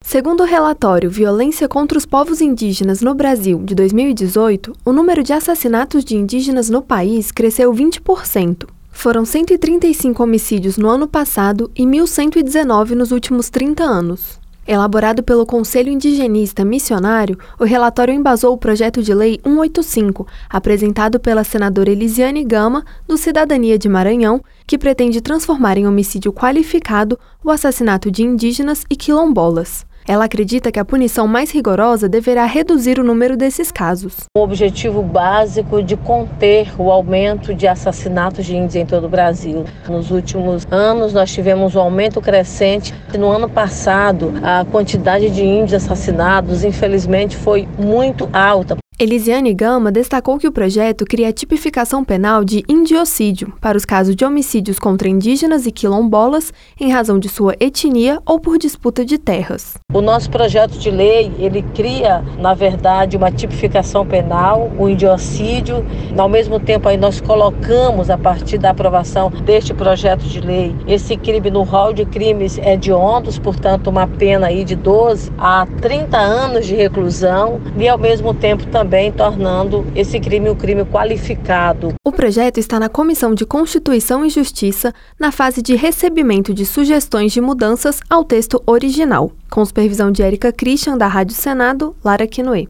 Segundo o relatório Violência contra os Povos Indígenas no Brasil, de 2018, o número de assassinatos de indígenas no país cresceu 20%. Foram 135 homicídios no ano passado e 1.119 nos últimos 30 anos. Elaborado pelo Conselho Indigenista Missionário, o relatório embasou o projeto de lei 185, apresentado pela senadora Elisiane Gama, do Cidadania de Maranhão, que pretende transformar em homicídio qualificado o assassinato de indígenas e quilombolas. Ela acredita que a punição mais rigorosa deverá reduzir o número desses casos. O objetivo básico de conter o aumento de assassinatos de índios em todo o Brasil. Nos últimos anos, nós tivemos um aumento crescente. No ano passado, a quantidade de índios assassinados, infelizmente, foi muito alta. Elisiane Gama destacou que o projeto cria a tipificação penal de indiocídio para os casos de homicídios contra indígenas e quilombolas em razão de sua etnia ou por disputa de terras. O nosso projeto de lei, ele cria, na verdade, uma tipificação penal, o indiocídio. Ao mesmo tempo, aí nós colocamos, a partir da aprovação deste projeto de lei, esse crime no rol de crimes hediondos, portanto, uma pena aí de 12 a 30 anos de reclusão e, ao mesmo tempo, também tornando esse crime um crime qualificado. O projeto está na Comissão de Constituição e Justiça, na fase de recebimento de sugestões de mudanças ao texto original, com supervisão de Érica Christian, da Rádio Senado, Lara Quinoe.